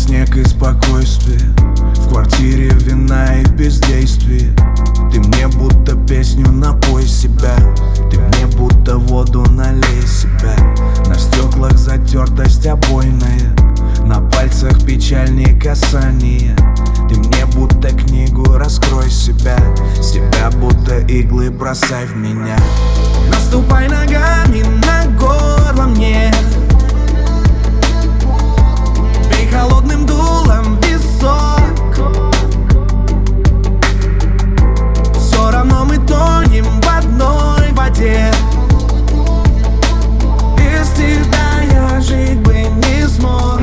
снег и спокойствие, в квартире вина и бездействие. Ты мне будто песню напой себя, ты мне будто воду налей себя. На стеклах затертость обойная, на пальцах печальные касания. Ты мне будто книгу раскрой себя, себя будто иглы бросай в меня. Наступай ногами на горло мне, бей холодным дулом висок. Все равно мы тонем в одной воде, без тебя я жить бы не смог.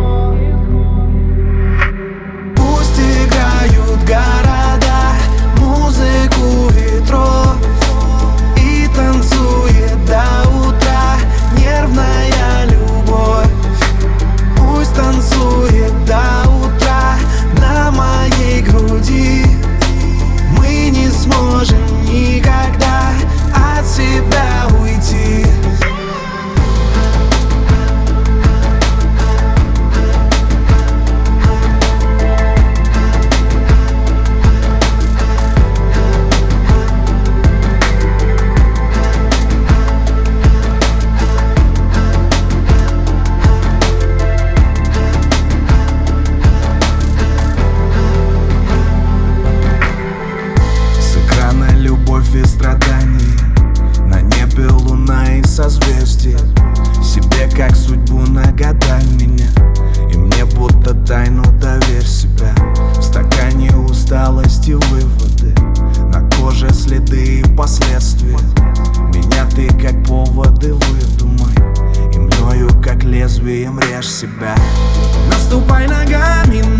Пусть играют города музыку ветров и танцует до утра нервная любовь. Пусть танцует до утра на моей груди. Мы не сможем никогда от себя уйти. И страдания, на небе луна и созвездия. Себе как судьбу нагадай меня, и мне будто тайну доверь себя. В стакане усталость и выводы, на коже следы и последствия. Меня ты как поводы выдумай, и мною как лезвием режь себя. Наступай ногами